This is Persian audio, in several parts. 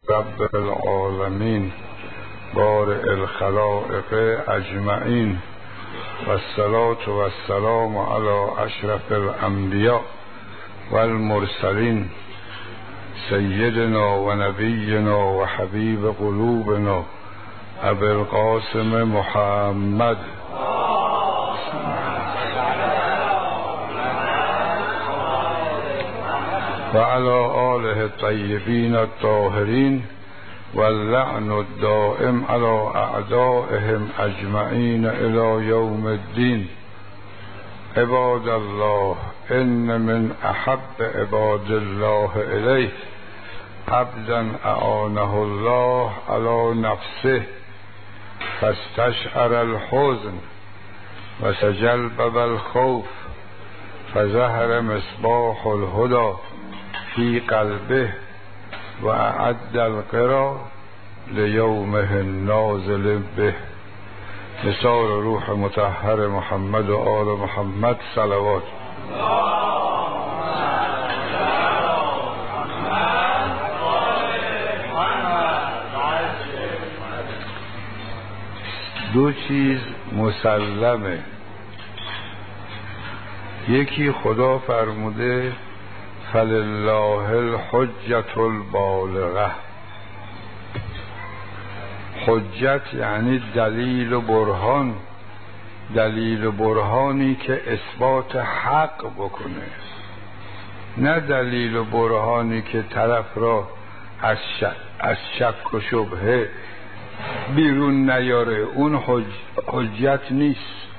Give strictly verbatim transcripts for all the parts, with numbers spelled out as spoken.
رب العالمین بارئ الخلائق اجمعین و الصلاة و السلام علی اشرف الانبیاء و المرسلین سیدنا و نبینا و حبیب قلوبنا ابی القاسم محمد و علی آله الطیبین الطاهرین واللعن الدائم علی اعدائهم اجمعین الی یوم الدین. عباد الله، ان من احب عباد الله الیه عبدا اعانه الله علی نفسه فاستشعر الحزن و تجلبب الخوف فظهر مصباح الهدى فی قلبه و اعد القرى لیومه النازل به. مثال روح مطهر محمد و آل محمد صلوات. دو چیز مسلمه، یکی خدا فرموده فلله الحجة البالغه. حجت یعنی دلیل و برهان، دلیل و برهانی که اثبات حق بکنه، نه دلیل و برهانی که طرف را از شک, از شک و شبهه بیرون نیاره. اون حج... حجت نیست.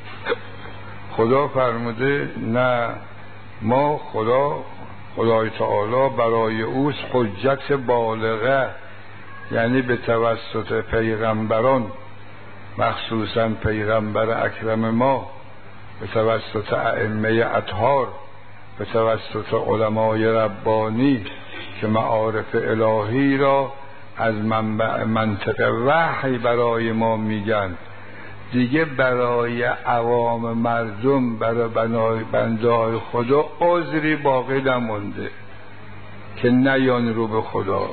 خدا فرموده نه، ما خدا خدای تعالی برای اوست حجت بالغه، یعنی به توسط پیغمبران، مخصوصا پیغمبر اکرم ما، به توسط ائمه اطهار، به توسط علمای ربانی که معارف الهی را از منبع منطق وحی برای ما میگن، دیگه برای عوام مردم، برای بنای بنده‌های خدا عذری باقی نمونده که نیان رو به خدا.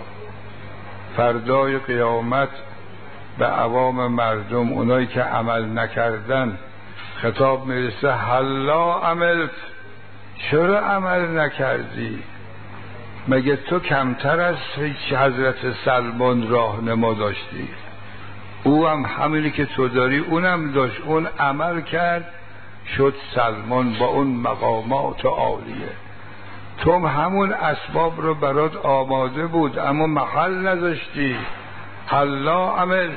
فردای قیامت به عوام مردم، اونایی که عمل نکردن، خطاب میرسه هلا عملت، چرا عمل نکردی؟ مگه تو کمتر از حضرت سلمان راهنما داشتی؟ او هم همینی که تو داری اونم داشت، اون عمل کرد شد سلمان با اون مقامات عالیه. تو همون اسباب رو برات آماده بود اما محل نذاشتی. حالا عملت.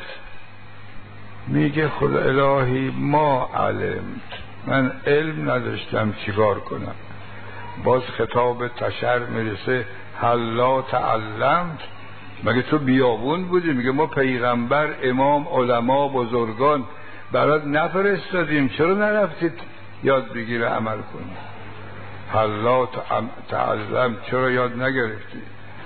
میگه خدا الهی ما علم، من علم نداشتم چیکار کنم. باز خطاب تشر میرسه حالا تعلمت، مگه تو بیابون بودی؟ میگه ما پیغمبر، امام، علما، بزرگان برات نفرستادیم، چرا نرفتید یاد بگیره عمل کنی؟ حالا تعلم، چرا یاد نگرفتی؟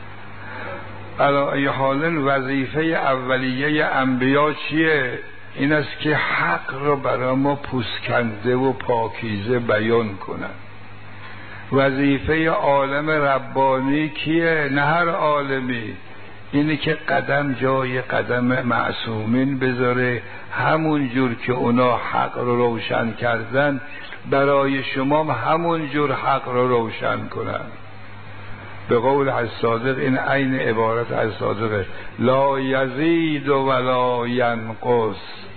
علی ای حال وظیفه اولیه انبیا چیه؟ این است که حق رو برای ما پوسکنده و پاکیزه بیان کنن. وظیفه عالم ربانی کیه؟ نه هر عالمی، اینه که قدم جای قدم معصومین بذاره، همون جور که اونا حق رو روشن کردن برای شما همون جور حق رو روشن کنن. به قول از صادق، این عین عبارت از صادقه، لا یزید ولا ینقص.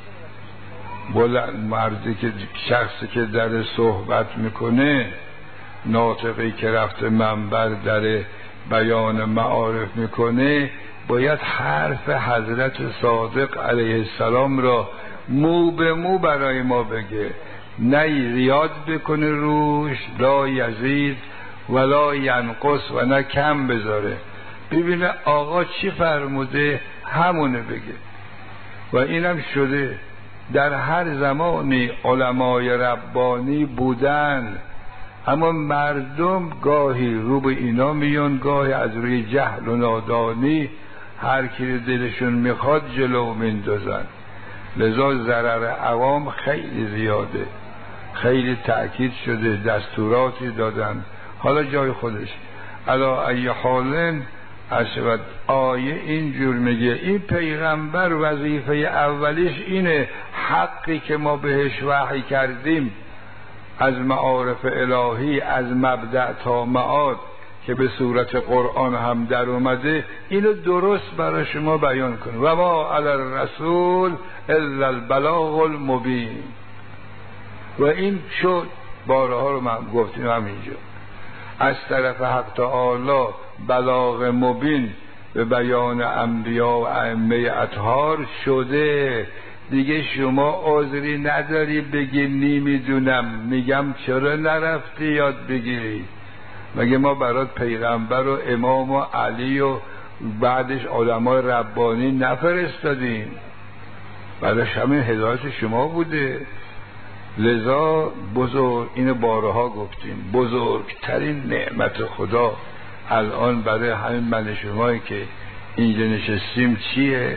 بلند مردی که شخصی که در صحبت میکنه، ناطقی که رفته منبر در بیان معارف میکنه، باید حرف حضرت صادق علیه السلام را مو به مو برای ما بگه، نه زیاد بکنه روش، لا یزید ولا ینقص، و نه کم بذاره. ببینه آقا چی فرموده همونه بگه. و اینم شده در هر زمانی علمای ربانی بودن، اما مردم گاهی رو به اینا میون، گاهی از روی جهل و نادانی هر کی دلشون میخواد جلو میندازن. لذا ضرر عوام خیلی زیاده، خیلی تأکید شده، دستوراتی دادن، حالا جای خودش. علی ای حال عشبت آیه اینجور میگه این پیغمبر وظیفه اولیش اینه حقی که ما بهش وحی کردیم از معارف الهی، از مبدأ تا معاد که به صورت قرآن هم در اومده، اینو درست برای شما بیان کنه. و ما علی الرسول الا البلاغ المبین. و این شد بارها رو من گفتیم همینجا، از طرف حق تعالی بلاغ مبین به بیان انبیا و ائمه اطهار شده. دیگه شما عذری نداری بگی نمیدونم. میگم چرا نرفتی یاد بگیری؟ مگه ما برات پیغمبر و امام و علی و بعدش علمای ربانی نفرستادیم؟ برای همین هدایت شما بوده. لذا بزرگ، این بارها گفتیم، بزرگترین نعمت خدا الان برای همین من شمایی که اینجا نشستیم چیه؟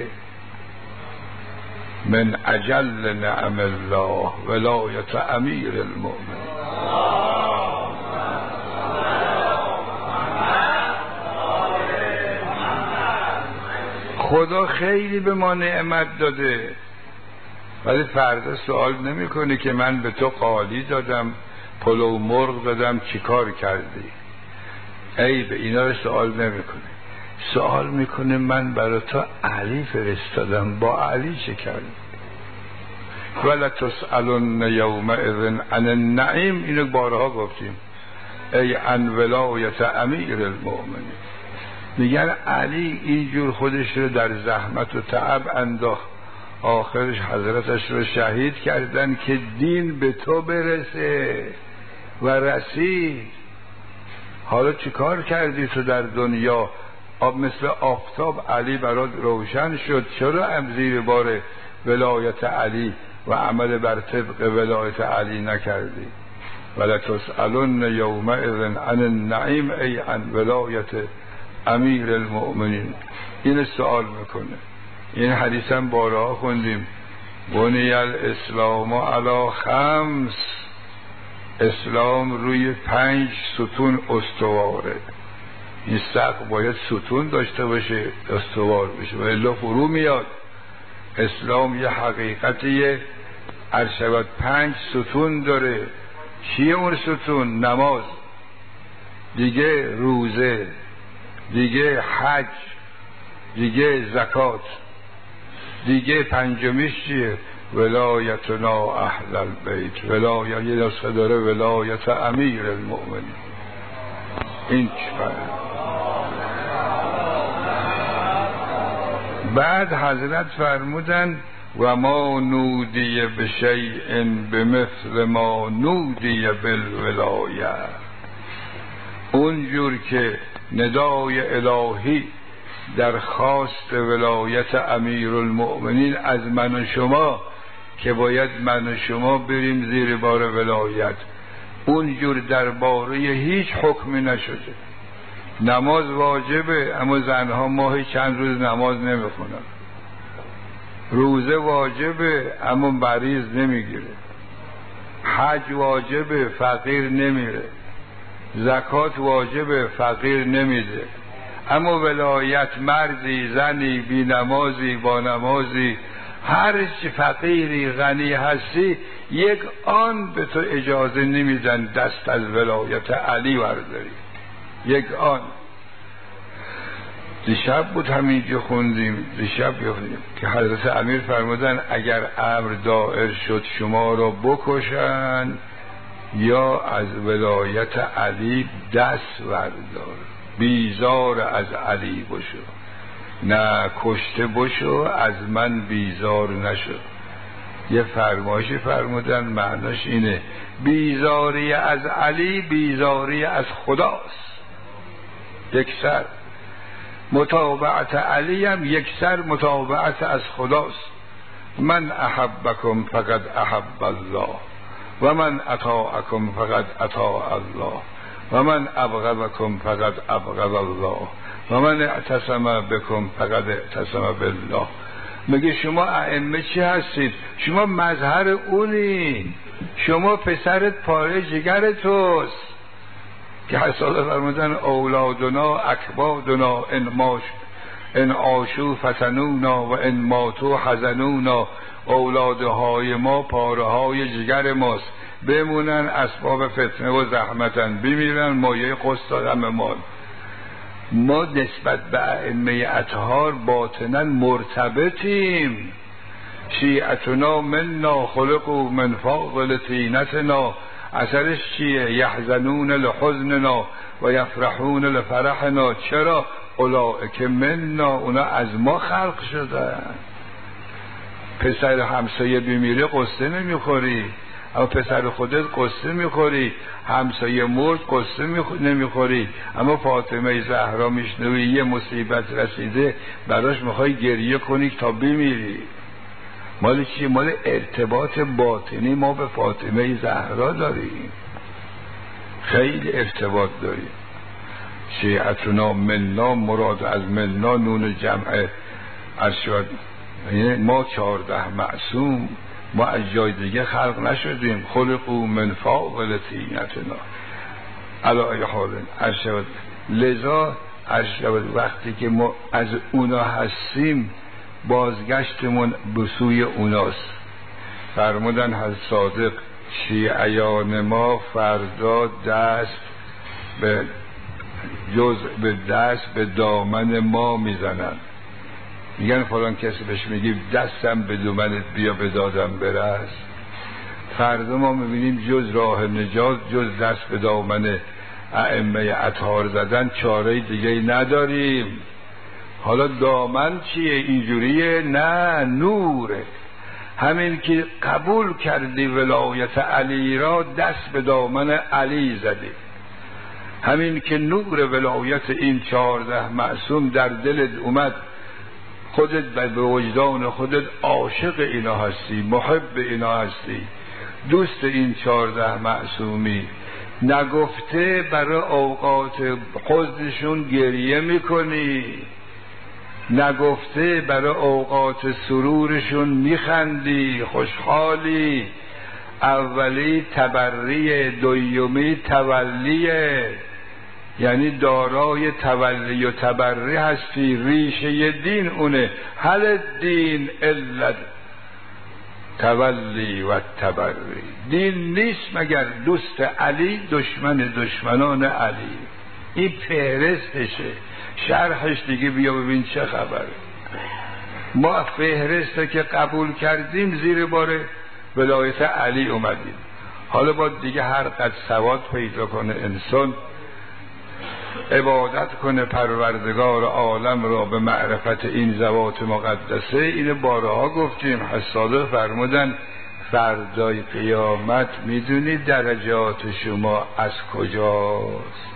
من اجل نعم الله ولایت امیر المؤمنین. خدا خیلی به ما نعمت داده، ولی فردا سوال نمیکنه که من به تو قالی دادم، پلو مرغ دادم، چی کار کردی؟ ای به اینا رو سوال نمیکنه. سوال میکنه من برای تو علی فرستادم، با علی چه کردی؟ ولا تسألن یومئذ عن النعیم. اینو بارها گفتیم. ای عن ولایت امیر المؤمنین. میگن علی اینجور خودش رو در زحمت و تعب انداخت، آخرش حضرتش رو شهید کردن که دین به تو برسه و رسید. حالا چی کار کردی تو در دنیا؟ آب مثل آفتاب علی برات روشن شد، چرا هم زیر بار ولایت علی و عمل بر طبق ولایت علی نکردی؟ ولا تسألن یومئذ عن النعیم ای عن ولایت امیر المؤمنین. این سوال میکنه. این حدیث هم بارها خوندیم. بنی الاسلام علی خمس. اسلام روی پنج ستون استواره. این سقف باید ستون داشته باشه استوار بشه و الا فرو میاد. اسلام یه حقیقتیه، عرشبت پنج ستون داره. چیه اون ستون؟ نماز، دیگه روزه، دیگه حج، دیگه زکات، دیگه پنجمیش چیه؟ ولایتنا اهل البیت. ولایت یه نسخه داره ولایت امیر المؤمنین. این چه؟ بعد حضرت فرمودن و ما نودی بشیء بمثل ما نودی بالولایه. اونجور که ندای الهی در خواست ولایت امیر المؤمنین از من و شما که باید من و شما بریم زیر بار ولایت، اونجور درباره هیچ حکمی نشده. نماز واجبه اما زنها ماهی چند روز نماز نمیخونن. روزه واجبه اما مریض نمیگیره. حج واجبه فقیر نمیره. زکات واجبه فقیر نمیده. اما ولایت مردی زنی بی نمازی با نمازی هر چی فقیری غنی هستی یک آن به تو اجازه نمیدن دست از ولایت علی برداری. یک آن. دیشب بود همینجا خوندیم، دیشب خوندیم که حضرت امیر فرمودن اگر امر دائر شد شما را بکشن یا از ولایت علی دست بردار، بیزار از علی بشو، نه کشته بشو از من بیزار نشو. یه فرمایشی فرمودن معناش اینه بیزاری از علی بیزاری از خداست. یک سر متابعت علی هم یک سر متابعت از خداست. من احبکم فقد احب الله و من اطاعکم فقد اطاع الله و من ابغضکم فقد ابغض الله و من اعتصم بکم فقد اعتصم بالله. میگه شما ائمه چی هستید؟ شما مظهر اونی، شما پسرت پاره جگر توست. که حسال فرمودن اولادنا اکبادنا ان ماش ان عاشوا فتنونا و ان ماتوا حزنونا. اولادهای ما پاره های جگر ماست، بمونن اسباب فتنه و زحمتن، بمیرن مایه قسط غم ما. ما نسبت به ائمه اطهار باطنا مرتبطیم. شیعتنا منا خلقوا من فاضل طینتنا. اثرش چیه؟ یحزنون لحزننا و یفرحون لفرحنا. چرا؟ اولئک منا، اونا از ما خلق شدن. پسر همسایه بمیره قصه نمیخوری، اما پسر خودت قصه میخوری. همسایه مرد قصه نمیخوری، اما فاطمه زهرا میشنوی یه مصیبت رسیده براش میخوای گریه کنی تا بمیری. مال چیه؟ مال ارتباط باطنی ما به فاطمه زهرا داریم، خیلی ارتباط داریم. شیعتنا منا، مراد از منا نون جمعه ارشاد، ما چهارده معصوم، ما از جای دیگه خلق نشدیم. خلقوا من فاضل طینتنا علی حال ارشاد. لذا ارشاد وقتی که ما از اونا هستیم بازگشتمون به سوی اوناست. فرمودن حضرت صادق شیعیان ما فردا دست به جز به دست به دامن ما میزنن. میگن فلان کسی بهش میگی دستم به دامنت بیا به دادم برس. فردا ما میبینیم جز راه نجات جز دست به دامن ائمه اطهار زدن چاره دیگه نداریم. حالا دامن چیه؟ اینجوریه؟ نه، نوره. همین که قبول کردی ولایت علی را دست به دامن علی زدی. همین که نور ولایت این چهارده معصوم در دلت اومد، خودت به وجدان خودت عاشق اینا هستی، محب اینا هستی، دوست این چهارده معصومی. نگفته برای اوقات خودشون گریه میکنی، نگفته برای اوقات سرورشون میخندی، خوشحالی. اولی تبری، دویمی تولیه، یعنی دارای تولی و تبری هستی. ریشه دین اونه، هل دین الا تولی و تبری. دین نیست مگر دوست علی دشمن دشمنان علی. این فهرستشه، شرحش دیگه بیا ببین چه خبره. ما فهرسته که قبول کردیم زیر بار ولایت علی اومدیم. حالا با دیگه هر قد سواد پیدا کنه انسان، عبادت کنه پروردگار عالم را به معرفت این ذوات مقدسه. اینو بارها گفتیم. حساده فرمودن فردای قیامت میدونی درجات شما از کجاست؟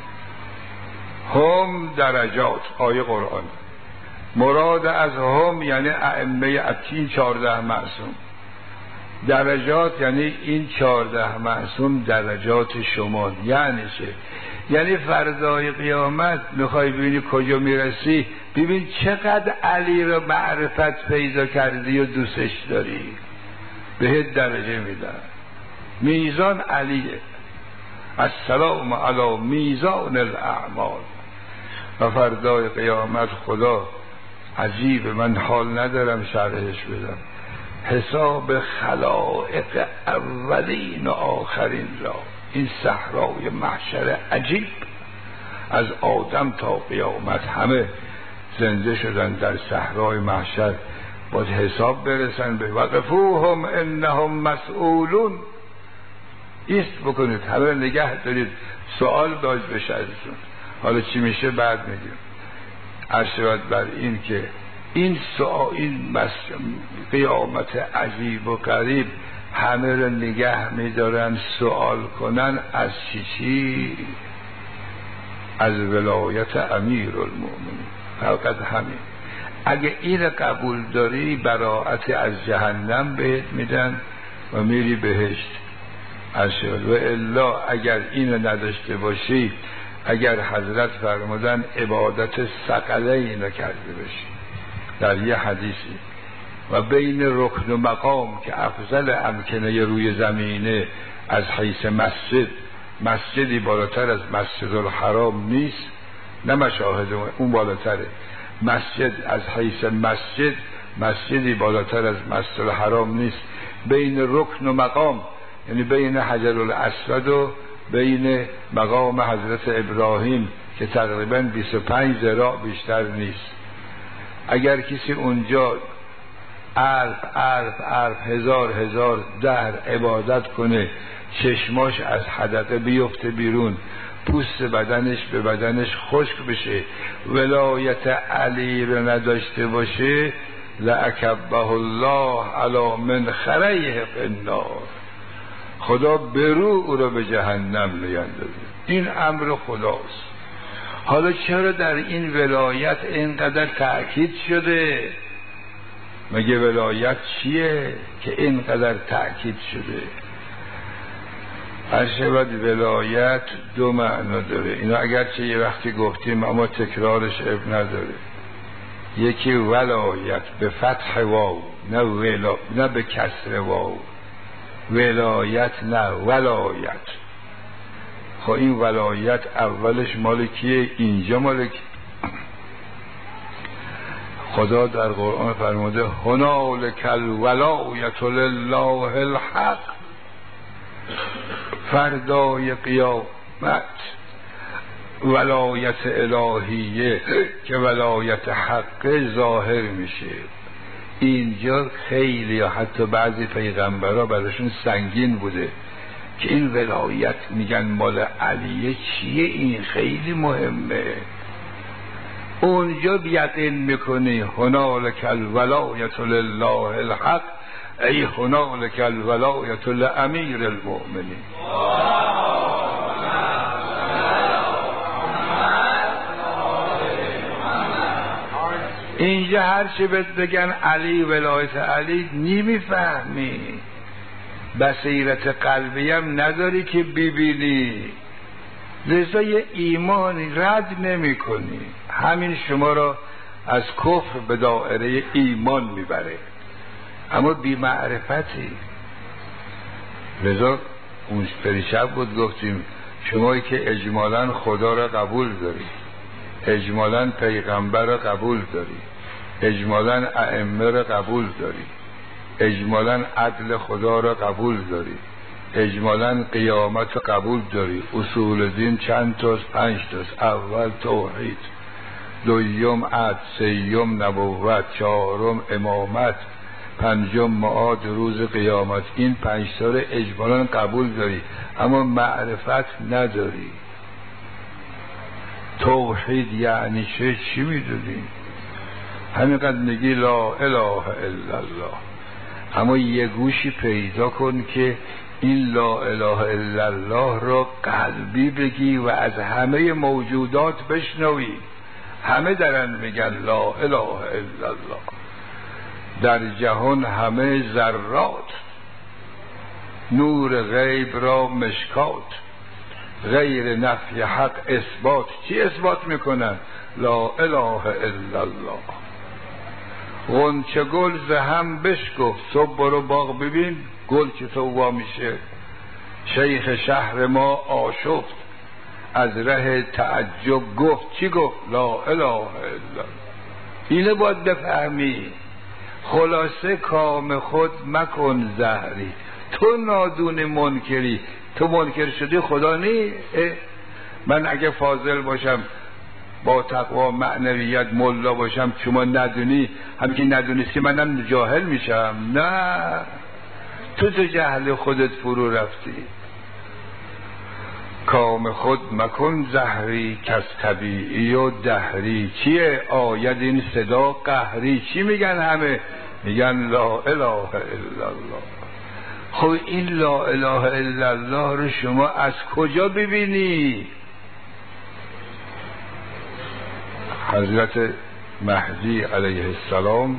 هم درجات، آیه قرآن. مراد از هم یعنی ائمه این چهارده معصوم. درجات یعنی این چهارده معصوم درجات شما. یعنی چه؟ یعنی فردای قیامت میخوای ببینی کجا میرسی، ببین چقدر علی رو معرفت پیدا کردی و دوستش داری، بهت درجه میدن. میزان علیه. السلام علی میزان الاعمال. و فردای قیامت خدا عجیب، من حال ندارم شرحش بدم، حساب خلائق اولین و آخرین را، این صحرای محشر عجیب، از آدم تا قیامت همه زنده شدن در صحرای محشر، باید حساب برسن به وقفوهم انهم مسئولون. ایست بکنید، همه نگه دارید، سوال داشت بشه ازشون. حالا چی میشه بعد میگیم. عرشبت بر این که این سوال، این قیامت عجیب و غریب همه رو نگه میدارن سوال کنن از چی چی؟ از ولایت امیرالمومنین. فقط همین. اگه این قبول داری براءت از جهنم بهت میدن و میری بهشت. ارشد و الا اگر اینو نداشته باشی، اگر حضرت فرمودن عبادت ثقله اینو کرده باشی در یه حدیثی، و بین رکن و مقام که افضل امکنه روی زمینه از حیث مسجد مسجدی بالاتر از مسجد الحرام نیست، نه مشاهد اون بالاتره. مسجد از حیث مسجد مسجدی بالاتر از مسجد الحرام نیست. بین رکن و مقام، یعنی بین حجر الاسود و بین مقام حضرت ابراهیم که تقریبا بیست و پنج ذراع بیشتر نیست. اگر کسی اونجا الف الف الف هزار هزار دهر عبادت کنه، چشماش از حدقه بیفته بیرون، پوست بدنش به بدنش خشک بشه، ولایت علی رو نداشته باشه، لعکبه الله علی من خریه فی النار، خدا برو او رو به جهنم میاندازه. این امر خداست. حالا چرا در این ولایت اینقدر تأکید شده؟ مگه ولایت چیه که اینقدر تأکید شده؟ هر شود ولایت دو معنا داره. اینا اگرچه یه وقتی گفتیم اما تکرارش اب نداره. یکی ولایت به فتح واو، نه ولا، نه به کسر واو. ولایت نه ولایت. خب این ولایت اولش مال کیه؟ اینجا مال کی؟ خدا در قرآن فرموده هنالک الولایت لله الحق، فردای قیامت ولایت الهیه که ولایت حق ظاهر میشه. اینجا خیلی یا حتی بعضی پیغمبرها براشون سنگین بوده که این ولایت میگن مال علیه چیه، این خیلی مهمه. اونجا بیقین میکنی هنالک الولایت لله الحق، ای هنالک الولایت لامیر المؤمنین. اینجا هر چی بهت بگن علی ولایت علی نمیفهمی، بصیرت قلبی هم نداری که ببینی، لذا یه ایمانی رد نمی کنی. همین شما را از کفر به دائره ایمان میبره، اما بی معرفتی. لذا اون پریشب بود گفتیم شمایی که اجمالاً خدا را قبول داری، اجمالاً پیغمبر را قبول داری، اجمالاً ائمه را قبول داری، اجمالاً عدل خدا را قبول داری، اجمالاً قیامت را قبول داری. اصول دین چند تاست؟ پنج تاست. اول توحید، دویم عدل، سیوم نبوت، چهارم امامت، پنجم معاد روز قیامت. این پنج تا رو اجمالاً قبول داری، اما معرفت نداری. توحید یعنی چه؟ چی میدونی؟ همینقدر میگی لا اله الا الله، اما یه گوشی پیدا کن که این لا اله الا الله را قلبی بگی و از همه موجودات بشنوی. همه دارن میگن لا اله الا الله. در جهان همه ذرات نور غیب را مشکات، غیر نفی حق اثبات. چی اثبات میکنن؟ لا اله الا الله. غنچه گل ز هم بشکفت، صبح برو باغ ببین گل چطور وا میشه. شیخ شهر ما آشفت، از ره تعجب گفت. چی گفت؟ لا اله الا الله. اینه باید بفهمی. خلاصه کام خود مکن زهری، تو نادون منکری. تو منکر شدی خدا نی؟ من اگه فاضل باشم با تقوا معنویت ملا باشم شما ندونی، همین که ندونستی منم جاهل میشم؟ نه، تو تو جهل خودت فرو رفتی. کام خود مکن زهری کس طبیعی و دهری. چیه؟ آید این صدا قهری. چی میگن همه؟ میگن لا اله الا الله. خب این لا اله الا الله رو شما از کجا ببینی؟ حضرت مهدی علیه السلام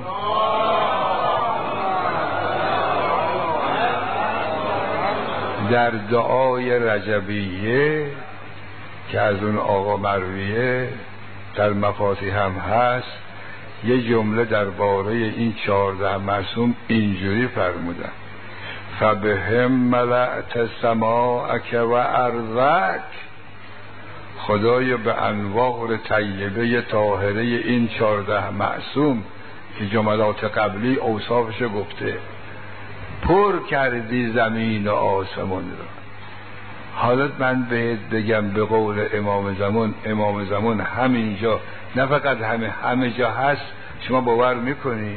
در دعای رجبیه که از اون آقا مرویه در مفاتیح هم هست، یه جمله درباره این چهارده معصوم اینجوری فرمودن: فبهم ملأت سماعک و ارضک. خدایا به انوار طیبه طاهره این چارده معصوم که جملات قبلی اوصافش گفته، پر کردی زمین و آسمان را. حالا من بهت بگم به قول امام زمان، امام زمان همینجا نه فقط همه همه جا هست، شما باور میکنی؟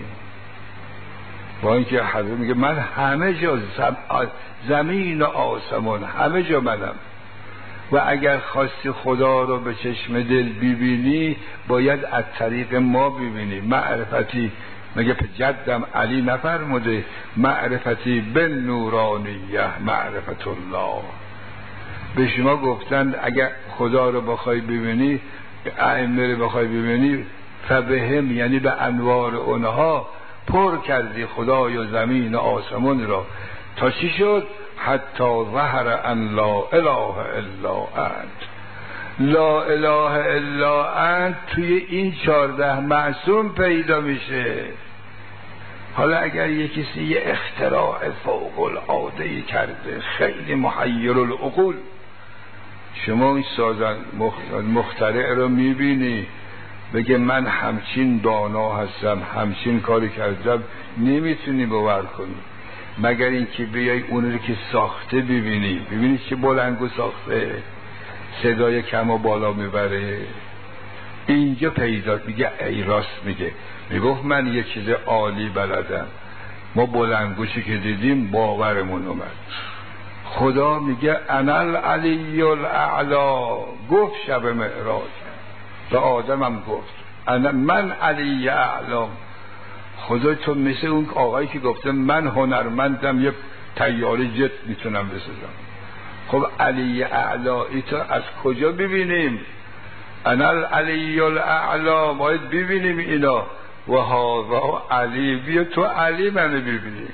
با اینکه حضرت میگه من همه جا زمین و آسمان همه جا منم. و اگر خواستی خدا رو به چشم دل ببینی باید از طریق ما ببینی. معرفتی مگه جدم علی نفرموده معرفتی به نورانیه معرفت الله؟ به شما گفتند اگر خدا رو بخوای ببینی، ائمه رو بخوای ببینی، فبهم یعنی به انوار اونها پر کردی خدای و زمین و آسمان را. تا چی شد؟ حتی ظهر ان لا اله الا انت. لا اله الا انت توی این چارده معصوم پیدا میشه. حالا اگر یکی یه اختراع فوق العاده کرده خیلی محیر العقول، شما این سازن مخترع رو میبینی بگه من همچین دانا هستم همچین کاری کردم، نمیتونی باور کنی مگر اینکه بیای اون رو که ساخته ببینی. ببینی چه بلنگو ساخته، صدای کم و بالا میبره. اینجا پیدا میگه ای راست میگه، میگفت من یه چیز عالی بلدم. ما بلنگوشی که دیدیم باورمون اومد. خدا میگه انا العلی الاعلا. گفت شب معراج به آدم هم گفت انا من علی اعلام. خدا تو مثل اون آقایی که گفته من هنرمندم یه طیاره جت میتونم بسازم. خب علی اعلایی تو از کجا ببینیم؟ انا العلی الاعلا باید ببینیم اینا. و هذا علی، بیا تو علی منو ببینی.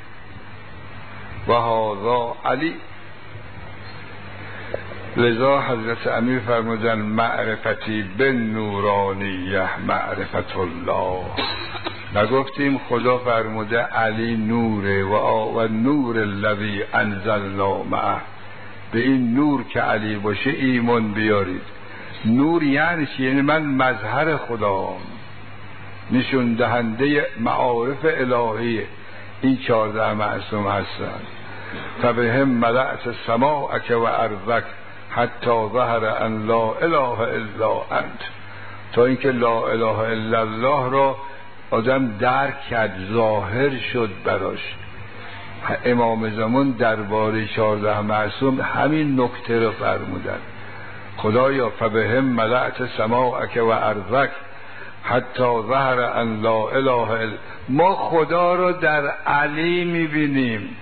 و هذا علی. لذا حضرت امیر فرمودن معرفتی به نورانیه معرفت الله. نگفتیم خدا فرموده علی نوره و و نور الذی انزلنا معه. به این نور که علی باشه ایمان بیارید. نور یعنی چی؟ یعنی من مظهر خدا، نشون دهنده معارف الهی این چارده معصوم هستند. فبهم ملأت سماعک و ارضک حتی ظهر ان لا اله الا انت. تا اینکه لا اله الا الله را آدم درک کرد، ظاهر شد براش. امام زمان درباره چارده معصوم همین نکته رو فرمودن. خدایا فبهم ملأت سماعک و ارضک حتی ظهر ان لا اله الا. ما خدا رو در علی میبینیم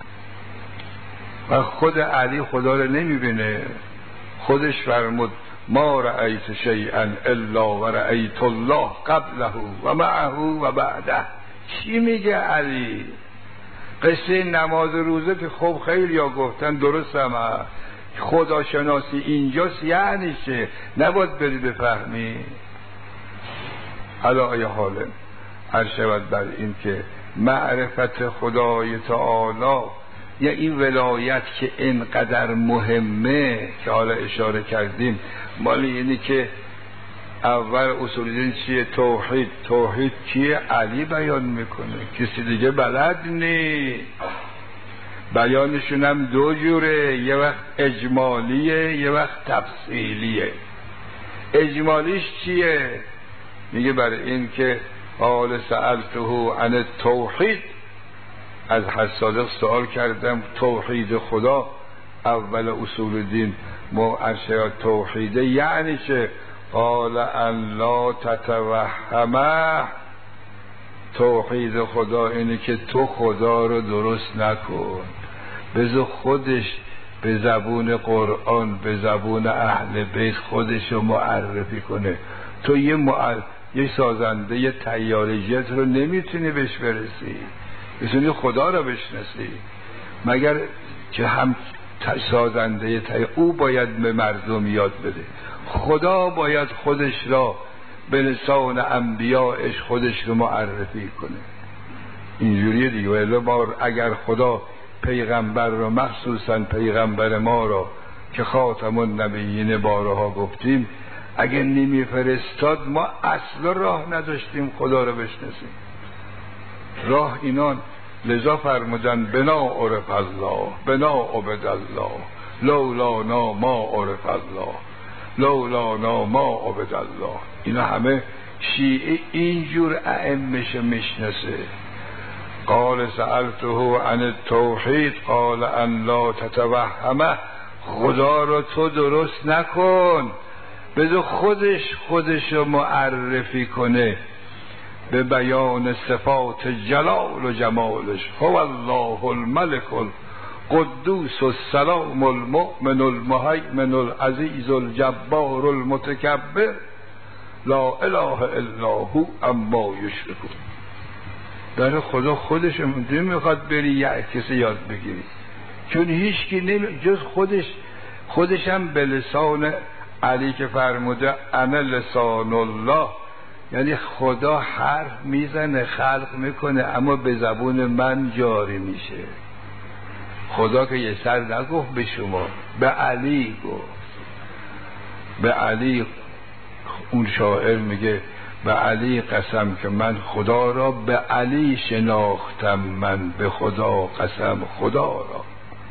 و خود علی خدا رو نمیبینه. خودش فرمود ما رأیت شیئا الا و رأیت الله قبله و معه و بعده. چی میگه علی؟ قصه نماز روزه که خب خیلی ها گفتن درست هم خدا شناسی اینجاست، یعنی چه؟ نباید بری بفهمی. علی حاله هر شود بر این که معرفت خدای تعالی یا این ولایت که اینقدر مهمه که حالا اشاره کردیم، مال اینی که اول اصول دین چیه؟ توحید. توحید چیه؟ علی بیان میکنه، کسی دیگه بلد نی. بیانشون هم دو جوره، یه وقت اجمالیه یه وقت تفصیلیه. اجمالیش چیه؟ میگه برای این که قال سألته عن التوحید، از حسادق سوال کردم توحید خدا. اول اصول دین ما ارشاد توحیده یعنی چه؟ قال ان لا تتوهمه. توحید خدا اینه که تو خدا رو درست نکن، بذار خودش به زبون قرآن به زبون اهل بیت خودش رو معرفی کنه. تو یه معرف... یه سازنده یه طیاره جت رو نمیتونی بهش برسی، بتونی خدا رو بشناسی. مگر که هم سازنده طیاره او باید به مردم یاد بده، خدا باید خودش را به لسان انبیاءش خودش رو معرفی کنه. اینجوریه دیگه. ولی ما اگر خدا پیغمبر رو، مخصوصا پیغمبر ما رو که خاتم النبیین بارها گفتیم، اگه نمی فرستاد ما اصلا راه نداشتیم خدا رو بشناسیم. راه اینان. لذا فرمودن بنا عرف الله بنا عبد الله لولانا ما عرف الله لولانا ما عبد الله. اینا همه شیعه اینجور ائمه‌ش میشناسه. قال سألته عن التوحید قال ان لا تتوهمه. خدا رو تو درست نکن، بذار خودش خودش رو معرفی کنه به بیان صفات جلال و جمالش. هو الله الملك القدوس السلام المؤمن المهیمن العزیز الجبار المتکبر لا اله الا هو اما یشرکون. برای خدا خودش نمی میخواد بری یه کسی یاد بگیری، چون هیچ کی نمی جز خودش. خودش هم به لسان علی که فرموده انا لسان الله، یعنی خدا حرف میزنه خلق میکنه اما به زبون من جاری میشه. خدا که یه سر نگفت به شما، به علی گفت. به علی اون شاعر میگه به علی قسم که من خدا را به علی شناختم، من به خدا قسم خدا را.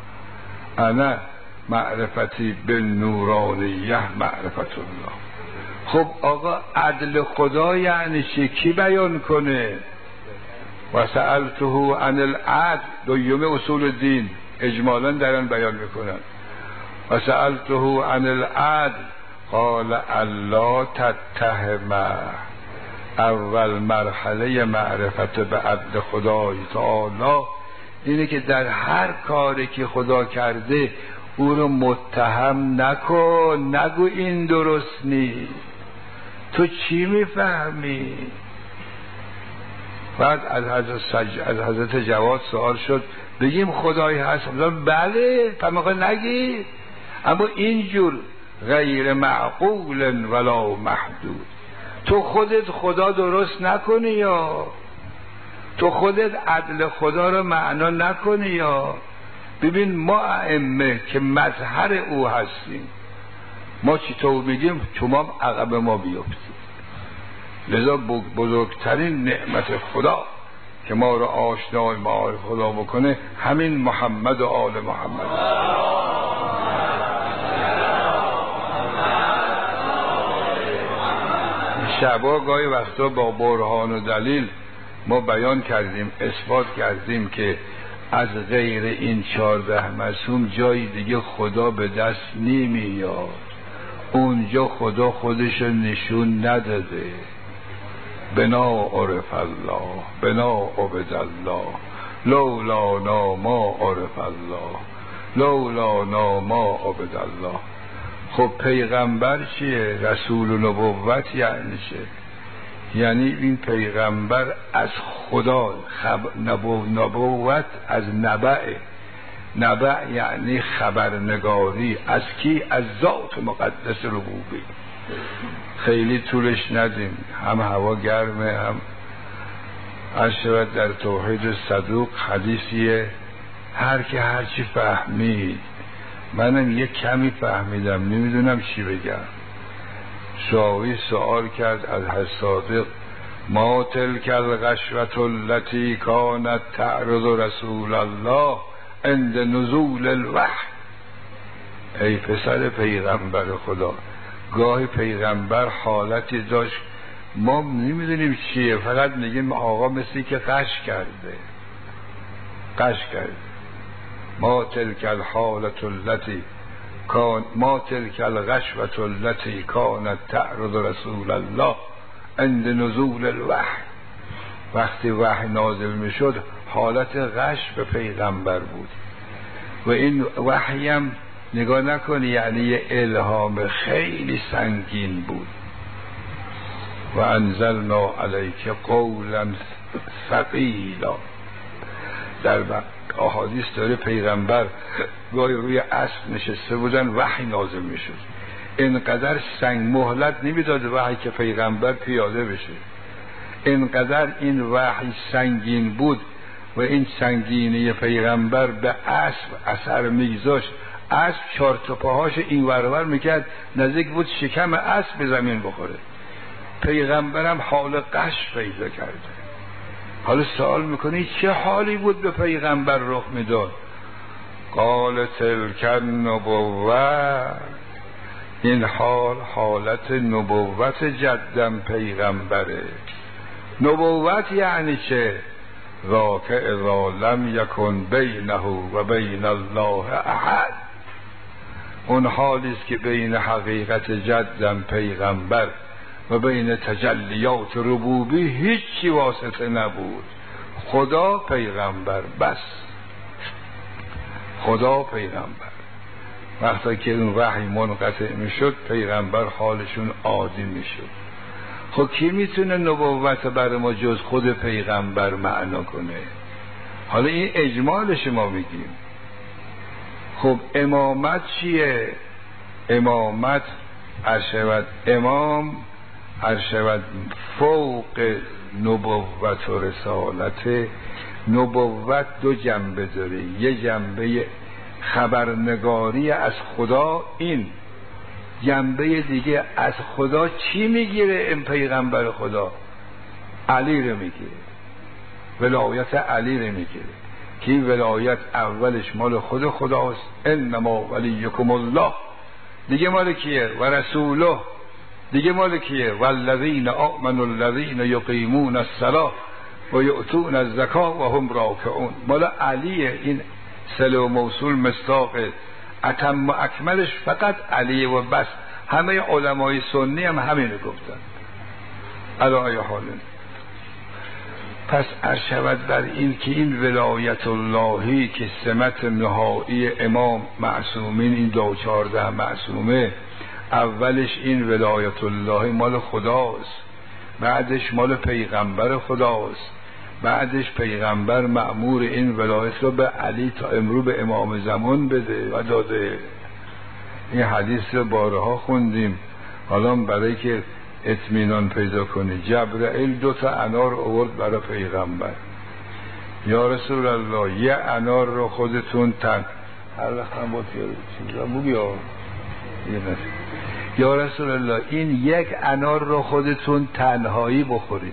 انا معرفتی بالنورانیه معرفت الله. خب آقا عدل خدا یعنی چی؟ کی بیان کنه؟ و سألته عن العدل، دویوم اصول دین اجمالا درن بیان میکنن. و سألته عن العدل قال الا تتهمه. اول مرحله معرفت به عدل خدای تعالی اینه که در هر کاری که خدا کرده او رو متهم نکن، نگو این درست نیست، تو چی میفهمی؟ بعد از حضرت, سج... از حضرت جواد سوال شد بگیم خدایی هست؟ بله، فهمه نگی، اما اینجور غیر معقول ولا محدود. تو خودت خدا درست نکنی یا تو خودت عدل خدا رو معنا نکنی یا. ببین ما ائمه که مظهر او هستیم، ما چی تو میگیم شما عقب ما بیفتید. لذا بزرگترین نعمت خدا که ما رو آشنای معارف خدا بکنه همین محمد و آل محمد. شبا گاهی وقتا با برهان و دلیل ما بیان کردیم، اثبات کردیم که از غیر این چارده معصوم جای دیگه خدا به دست نمیاد. اونجا خدا خودش نشون نداده. بنا عرف الله بنا عبد الله لولانا ما عرف الله لولانا ما عبد الله. خب پیغمبر چیه؟ رسول و نبوت یعنی چه؟ یعنی این پیغمبر از خدا، خب... نبو... نبوت از نبع. نبع یعنی خبرنگاری. از کی؟ از ذات مقدس ربوبی. خیلی طولش ندیم، هم هوا گرمه، هم از شود در توحید صدوق حدیثیه هر که هر چی فهمید. منم یک کمی فهمیدم، نمیدونم چی بگم. شاوی سوال کرد از صادق ما تلک الغشوة التي كانت تعرض رسول الله عند نزول الوحی. ای پسر پیغمبر خدا، گاهی پیغمبر حالتی داشت ما نمیدونیم چیه، فقط میگیم آقا مثلی که قش کرده قش کرده. ما تلک الحالة التي کان ما تلک الغشوة التي كانت تعرض رسول الله عند نزول الوحی. وقتی وحی نازل میشد حالت غش به پیغمبر بود. و این وحی هم نگاه نکنی یعنی یه الهام خیلی سنگین بود. و انزلنا علیک قولا ثقیلا. در احادیث داره پیغمبر گاهی روی اسب نشسته بودن وحی نازل میشد، اینقدر سنگ مهلت نمیداد وحی که پیغمبر پیاده بشه. اینقدر این وحی سنگین بود و این سنگینی پیغمبر به اسب اثر میگذاشت، اسب چهار تا پاهاش این ورور میکرد نزدیک بود شکم اسب به زمین بخوره. پیغمبرم حال قش پیدا کرده. حالا سوال میکنی چه حالی بود به پیغمبر رخ میداد؟ قال تلک النبوة، این حال حالت نبوت جدم پیغمبره. نبوت یعنی چه؟ ذاک اذا لم یکن بینه و بین الله احد، اون حالی است که بین حقیقت جدم پیغمبر و بین تجلیات ربوبی هیچی واسطه نبود. خدا پیغمبر بس، خدا پیغمبر. وقتی که اون وحی منقطع میشد پیغمبر حالشون عادی میشد. خب کی میتونه نبوت بر ما جز خود پیغمبر معنا کنه؟ حالا این اجمالش ما میگیم. خب امامت چیه؟ امامت ارشود امام ارشود فوق نبوت و رسالت. نبوت دو جنبه داره، یه جنبه خبرنگاری از خدا، این جنبه دیگه از خدا چی میگیره؟ این پیغمبر خدا علی رو میگیره، ولایت علی رو میگیره که این ولایت اولش مال خود خداست، انما ولیکم الله، دیگه مال کیه؟ و رسوله، دیگه مال کیه؟ والذین آمنوا الذین یقیمون الصلاة و یؤتون الزکاة و هم راکعون، مال علیه. این صله و موصول مصداق اتم و اکملش فقط علیه و بس. همه علمای سنی هم همینو گفتن. علی حال پس ارشود بر این که این ولایت اللهی که سمت نهایی امام معصومین، این دو چارده معصومه، اولش این ولایت اللهی مال خداست، بعدش مال پیغمبر خداست، بعدش پیغمبر مأمور این ولایت رو به علی تا امرو به امام زمان بده و داده. این حدیث رو بارها خوندیم. حالا برای که اطمینان پیدا کنی، جبرائیل دو تا انار آورد برای پیغمبر. یا رسول الله یه انار رو خودتون تن هر وقت هم با چیزا بگی ها. یا رسول الله این یک انار رو خودتون تنهایی بخورید،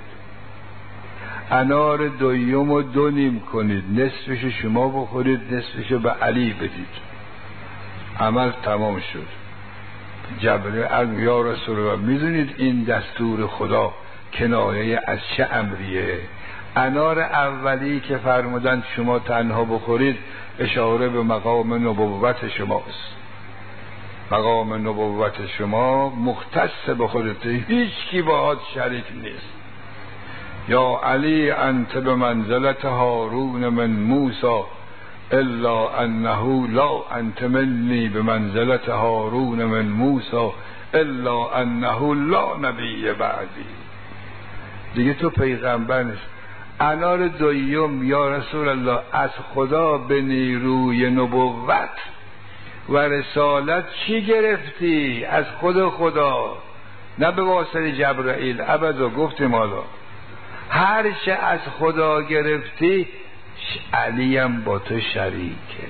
انار دویم رو دو نیم کنید، نصفش شما بخورید، نصفش به علی بدید. عمل تمام شد. جبرئیل یا رسول الله میدونید این دستور خدا کنایه از چه امریه؟ انار اولی که فرمودند شما تنها بخورید اشاره به مقام نبوت شماست. مقام نبوت شما مختص به خودت، هیچ کی باهات شریک نیست. یا علی انت به منزلت هارون من موسی الا انه لا انت منی به منزلت هارون من موسی الا انه لا نبی بعدی. دیگه تو پیغمبر نیست. انار دویم یا رسول الله از خدا به نیروی نبوت و رسالت چی گرفتی؟ از خود خدا، نه به واسطه جبرائیل. ابدا گفتیم حالا هر چه از خدا گرفتی علی هم با تو شریکه.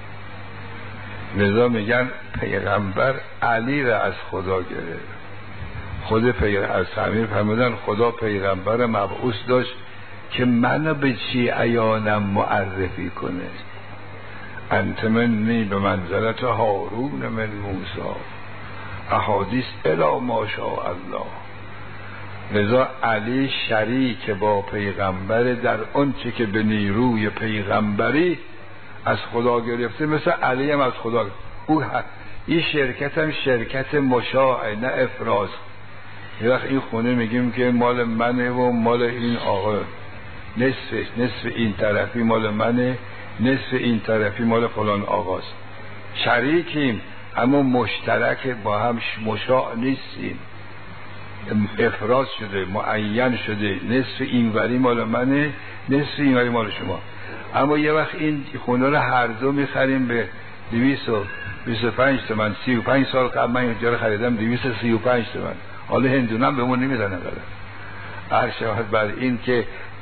لذا میگن پیغمبر علی را از خدا گرفت. خود پیغمبر از همین فرمودن خدا پیغمبر مبعوث داشت که منو به چی عیانم معرفی کنه. انت منی به منزلت هارون من موسی، احادیث الی ماشاء الله. لذا علی شریک با پیغمبر در آنچه که به نیروی پیغمبری از خدا گرفته، مثل علی هم از خدا. او این شرکت هم شرکت مشاع نه افراز. یه وقت این خونه میگیم که مال منه و مال این آقا، نصفش نصف این طرفی مال منه، نصف این طرفی مال فلان آقاست. شریکیم اما مشترک با هم مشاع نیستیم. افراز شده، معین شده، نصف اینوری مال منه، نصف اینوری مال شما. اما یه وقت این خونه رو هر دو میخریم به دویست و بیست و پنج تومن. سی و پنج سال قبل من اینجا رو خریدم دویست و سی و پنج تومن. حالا هندونم بهمون نمیدنه. برای هر شود بر این که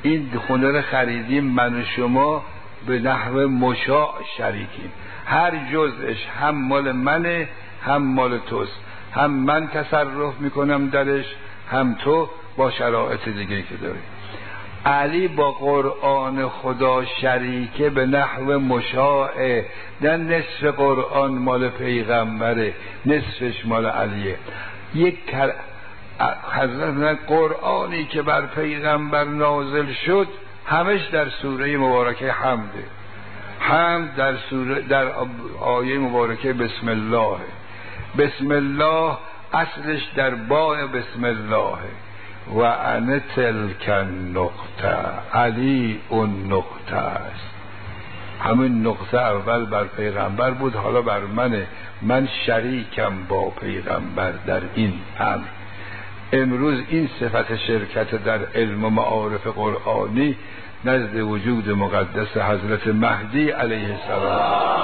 این خونه رو خریدیم، من و شما به نحو مشاع شریکیم، هر جزءش هم مال منه هم مال توست، هم من تصرف میکنم درش هم تو با شرایط دیگه که داری. علی با قرآن خدا شریکه به نحو مشاعه، نه نصف قرآن مال پیغمبره نصفش مال علیه. یک کر... حضرت قرآنی که بر پیغمبر نازل شد همش در سوره مبارکه حمده، حمد در سوره در آیه مبارکه بسم الله، بسم الله اصلش در باء بسم الله و ان تلک النقطه، علی اون نقطه است. همین نقطه اول بر پیغمبر بود، حالا بر منه، من شریکم با پیغمبر در این امر. امروز این صفت شرکت در علم و معارف قرآنی نزد وجود مقدس حضرت مهدی علیه السلام.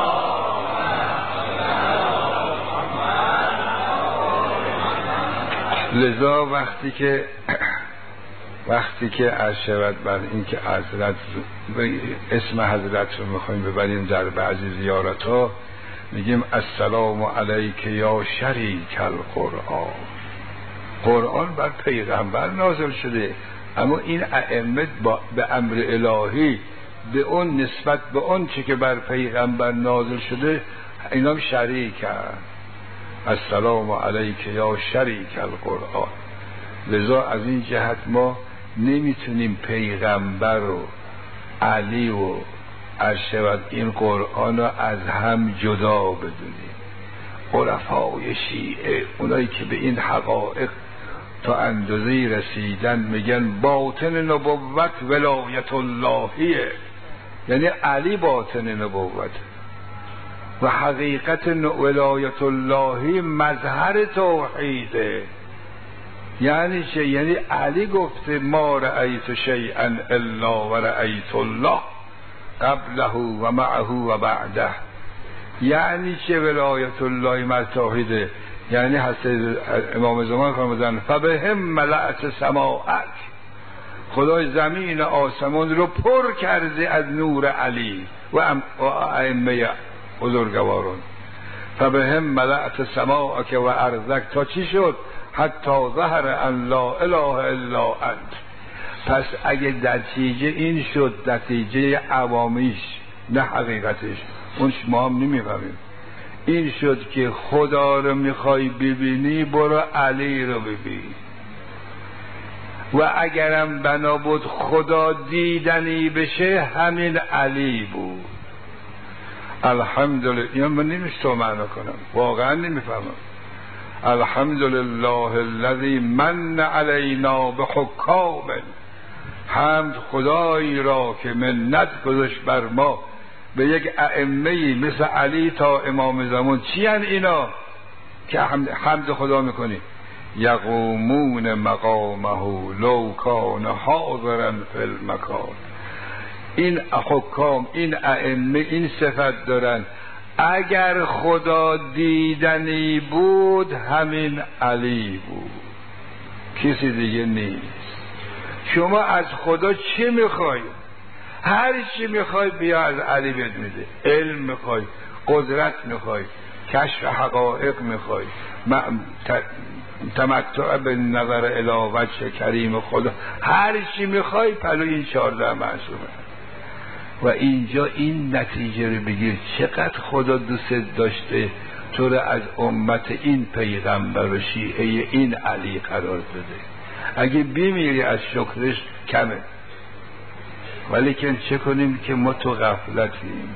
لذا وقتی که وقتی که عرض شود بر این که حضرت اسم حضرت رو میخوایم ببریم در بعضی زیارت ها، میگیم السلام علیک یا شریک القرآن. قرآن بر پیغمبر نازل شده، اما این ائمه به امر الهی به اون نسبت به اون چی که بر پیغمبر نازل شده اینا شریک هست. السلام علیک یا شریک القرآن. لذا از این جهت ما نمیتونیم پیغمبر و علی و ارشد این قرآن رو از هم جدا بدونیم. عرفای شیعه اونایی که به این حقایق تا اندازه‌ای رسیدن میگن باطن نبوت ولایت اللهیه، یعنی علی باطن نبوت و حقیقت ولایت اللهی مظهر توحیده. یعنی چه؟ یعنی علی گفته ما رأیت شیئا الا و رأیت الله قبله و معه و بعده. یعنی چه ولایت الله مع توحیده؟ یعنی حضرت امام زمان فرمودن فبهم ملأت سماعک، خدای زمین آسمان رو پر کرده از نور علی و ائمه بزرگواران. فبهم ملأت سماعک و ارضک، تا چی شد؟ حتی ظهر ان لا اله الا انت. پس اگه نتیجه این شد، نتیجه عوامیش نه حقیقتش، اون ما هم نمیفهمیم. این شد که خدا رو میخوای ببینی برو علی رو ببین، و اگرم بنا بود خدا دیدنی بشه همین علی بود. الحمدلله. این من نمیستو معنا کنم، واقعا نمیفهمم. الحمدلله الذی من علینا بحکام، حمد خدایی را که منت گذاشت بر ما به یک ائمه‌ای مثل علی تا امام زمان. چی هن اینا که حمد خدا میکنی؟ یقومون مقامه لو کان حاضرا فی المکان. این حکام، این ائمه این صفت دارن، اگر خدا دیدنی بود همین علی بود، کسی دیگه نیست. شما از خدا چی میخوای؟ هر چی میخوای بیا از علی بهت میده. علم میخوای، قدرت میخوای، کشف حقایق میخوای، تمتع به نظر الی وجه کریم خدا، هر چی میخوای پلو این چهارده معصومه. و اینجا این نتیجه رو بگیر چقدر خدا دوست داشته تو رو از امت این پیغمبر و شیعه این علی قرار داده. اگه بمیری از شکرش کمه، ولیکن چه کنیم که ما تو غفلتیم.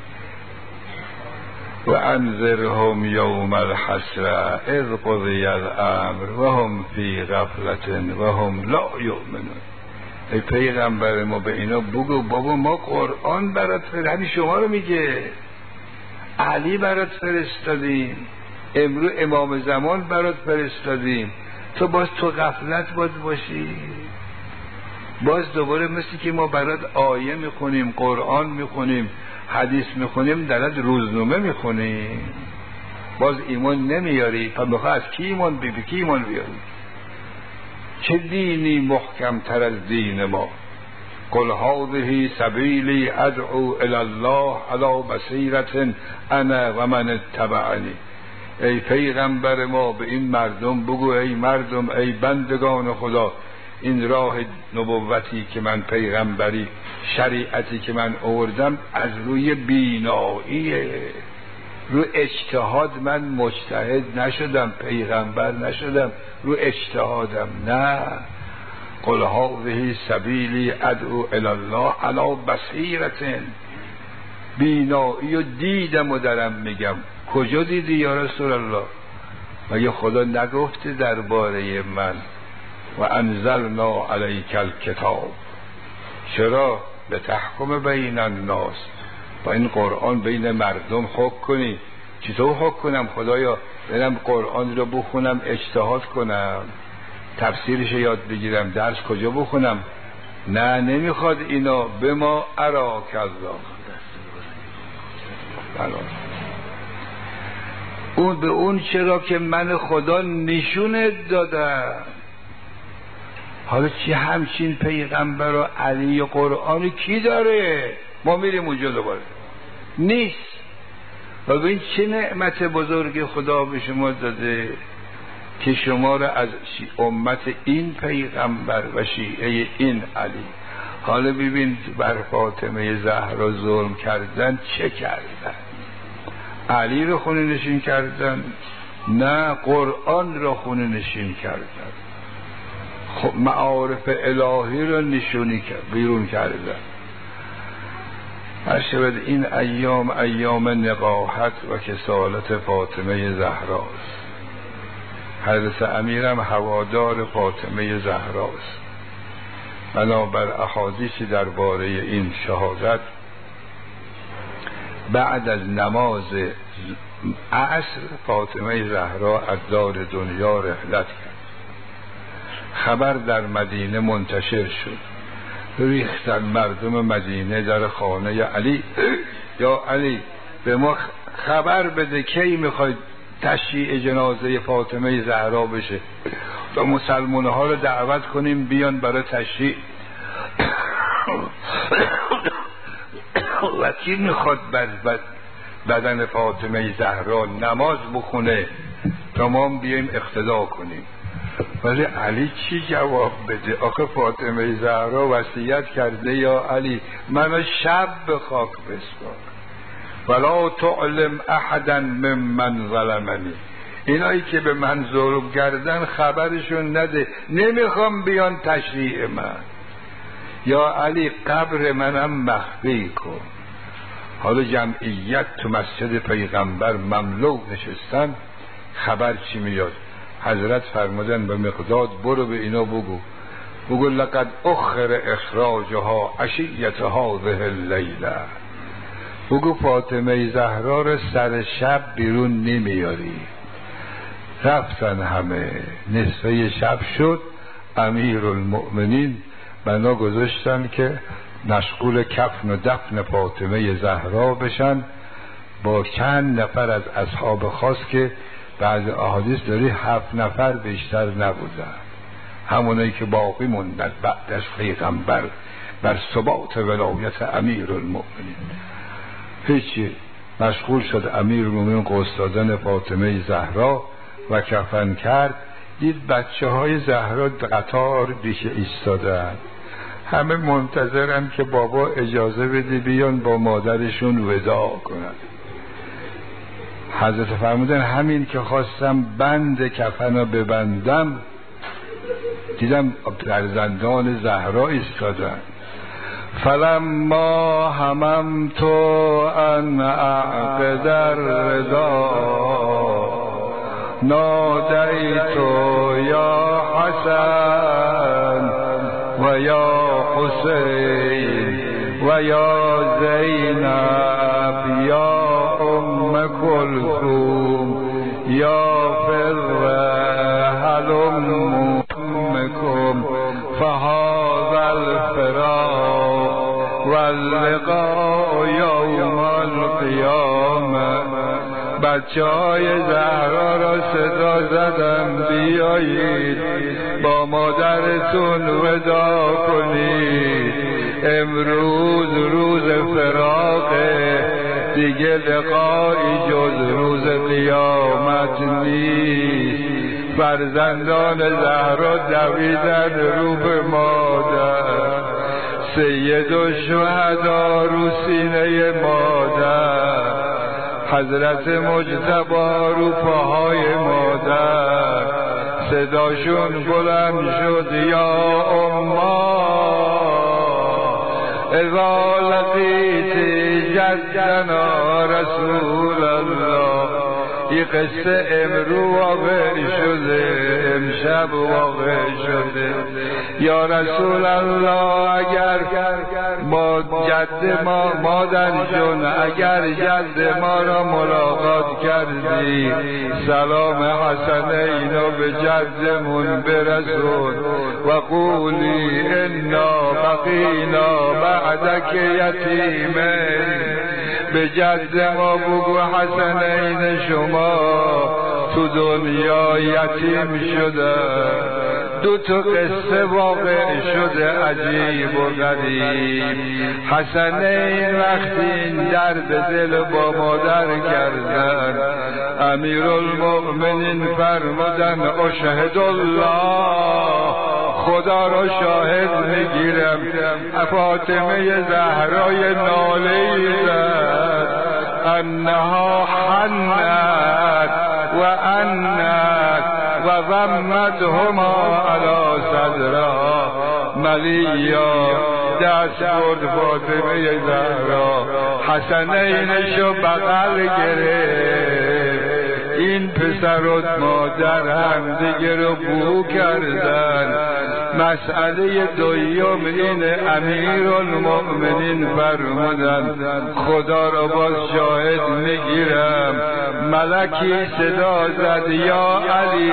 و انذرهم یوم الحسره اذ قضی الامر و هم فی غفلت و هم لا یؤمنون. ای پیغمبر ما به اینا بگو بابا ما قرآن برات فرستادیم، همین شما رو میگه، علی برات فرستادیم، امروز امام زمان برات فرستادیم، تو باز تو غفلت باید باشی. باز دوباره مثل که ما برات آیه میخونیم، قرآن میخونیم، حدیث میخونیم، درت روزنامه میخونیم، باز ایمان نمیاری. پس بخواه از کی ایمان بی بی کی ایمان بیاری؟ چه دینی محکم تر از دین ما؟ قل هذه سبیلی ادعو الی الله علی بصیرة انا و من اتبعنی. ای پیغمبر ما به این مردم بگو ای مردم، ای بندگان خدا، این راه نبوتی که من، پیغمبری، شریعتی که من آوردم از روی بیناییه، رو اجتهاد. من مجتهد نشدم، پیغمبر نشدم رو اجتهادم، نه. قل هذه سبیلی ادعو الی الله علی بصیرة، بینایی و دیدم و درم میگم. کجا دیدی یا رسول الله؟ مگه خدا نگفته درباره من و انزلنا علیک الکتاب؟ چرا به تحکم بین الناس، با این قرآن بین مردم حکم کنی. چطور حکم کنم خدایا؟ برم قرآن رو بخونم اجتهاد کنم، تفسیرش یاد بگیرم، درس کجا بخونم؟ نه، نمیخواد اینا. به ما اراک الله، اون به اون چرا که من خدا نشونت دادم. حالا چی همچین پیغمبر و علی و قرآن کی داره؟ ما میریم اونجا دوباره نیست. و ببین چه نعمت بزرگ خدا به شما داده که شما را از امت این پیغمبر و شیعه این علی. حالا ببین بر فاطمه زهرا ظلم کردن چه کردن؟ علی رو خونه نشین کردن؟ نه، قرآن رو خونه نشین کردن. خب معارف الهی رو نشونی بیرون کردن. هرشود این ایام ایام نقاحت و کسالت فاطمه زهراست. حضرت امیرم هوادار فاطمه زهراست. بنابر احادیثی درباره این شهادت، بعد از نماز عصر فاطمه زهرا از دار دنیا رحلت کرد. خبر در مدینه منتشر شد، ریختن مردم مدینه در خانه علی. یا علی به ما خبر بده کی میخواید تشییع جنازه فاطمه زهرا بشه و مسلمان ها رو دعوت کنیم بیان برای تشییع. و کی میخواد بد بدن فاطمه زهرا نماز بخونه تا ما بیایم اقتدا کنیم؟ ولی علی چی جواب بده؟ آخه فاطمه زهرا وصیت کرده یا علی منو شب به خاک بسپار، ولا تعلم احدا ممن ظلمنی. اینایی که به من ظلم کردن خبرشون نده، نمیخوام بیان تشریع من. یا علی قبر منم مخفی کن. حالا جمعیت تو مسجد پیغمبر مملو نشستن، خبر چی میاد؟ حضرت فرمودن به مقداد برو به اینا بگو بگو لقد اخر اخراجها عشیت هذه اللیله. بگو فاطمه زهرا رو سر شب بیرون نمیاری. رفتن همه، نصفه شب شد، امیرالمؤمنین بنا گذاشتن که مشغول کفن و دفن فاطمه زهرا بشن با چند نفر از اصحاب خاص که بعض احادیث داری هفت نفر بیشتر نبودن، همونایی که باقی موندن بعدش پیغمبر بر ثبات ولایت امیرالمؤمنین. هیچی، مشغول شد امیرالمؤمنین قسط دادن فاطمه زهرا و کفن کرد. دید بچه های زهرا قطار دیشه ایستادن، همه منتظرن که بابا اجازه بده بیان با مادرشون وداع کنن. حضرت فرمودن همین که خواستم بند کفن رو ببندم دیدم فرزندان زهرا ایستادن. فلما هممت ان اعقد الردا نادیت یا حسن و یا حسین و یا زینب یا ام کلثوم یا فر هلمکم فهذا الفراق واللقاء یوم القیامه. بچه های زهرا را صدا زدم بیایید با مادرتون وداع کنید. امروز روز فراقه، دیگه لقایی جز روز قیامت نیست. فرزندان زهرا دویدن رو به مادر، سید الشهدا رو سینه مادر، حضرت مجتبی رو پاهای مادر. صداشون بلند شد یا اما اذا لقیت جدنا رسول الله. این قصه امرو واقع شده، امشب واقع شده. یا رسول الله اگر ما جد ما مادر جون اگر جد ما را ملاقات کردی، سلام حسنینو به جدمون برسون و قولی انا بقینا بعدک یتیمه. به جد ما بگو حسنین شما تو دنیا یتیم شده. دو تا قصه واقع شده عجیب و غریب. حسنین وقتی این درد دل با مادر کردن، امیرالمؤمنین فرمودن اشهد الله، خدا را شاهد میگیرم فاطمه زهرای ناله زد انها حنت و انت و ضمتهما علی صدرها. ملیا دست برد فاطمه زهرا، حسنینشو بغل گرفت. این پسر و مادر هم دیگه رو بو کردن. مسئله دویم این امیرالمؤمنین فرمودن خدا را باز شاهد میگیرم. ملکی صدا زد یا علی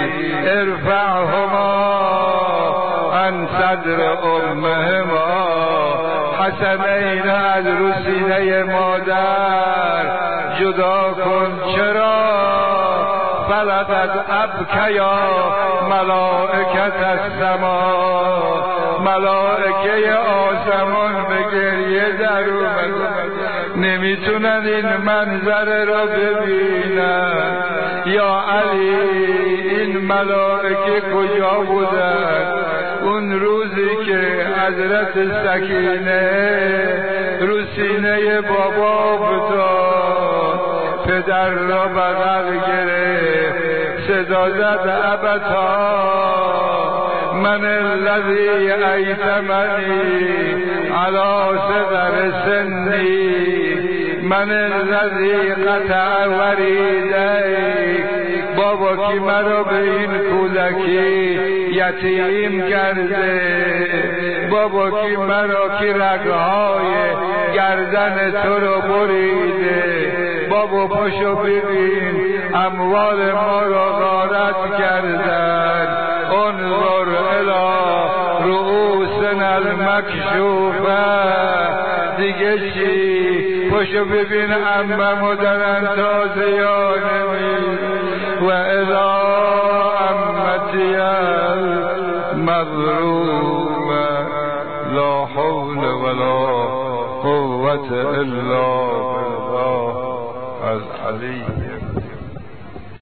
ارفعهما عن صدر امهما. حسنین از رو سینه مادر جدا کن. چرا؟ فلقد ابکیا ملائکت السما. ملائکه آسمان به گریه در اومدن، نمیتونن این منظر را ببینن. یا علی این ملائکه کجا بودن اون روزی که حضرت سکینه رو سینه بابا افتاد، پدر را بغل گرفت، صدا زد ابتا من الذی ایتمنی علی صغر سنی، من الذی قطع وریدی. بابا کی مرا به این کودکی یتیم کرده؟ بابا کی مرا کی رگهای گردن تو رو بریده؟ بابا پاشو ببین اموال ما را غارت کردن. انظر الی رؤوسنا المکشوفه. دیگه چی؟ پاشو ببین عممو دارن تازیانه می و الی امتی المظلومه لا حول ولا قوة الا بالله. از علی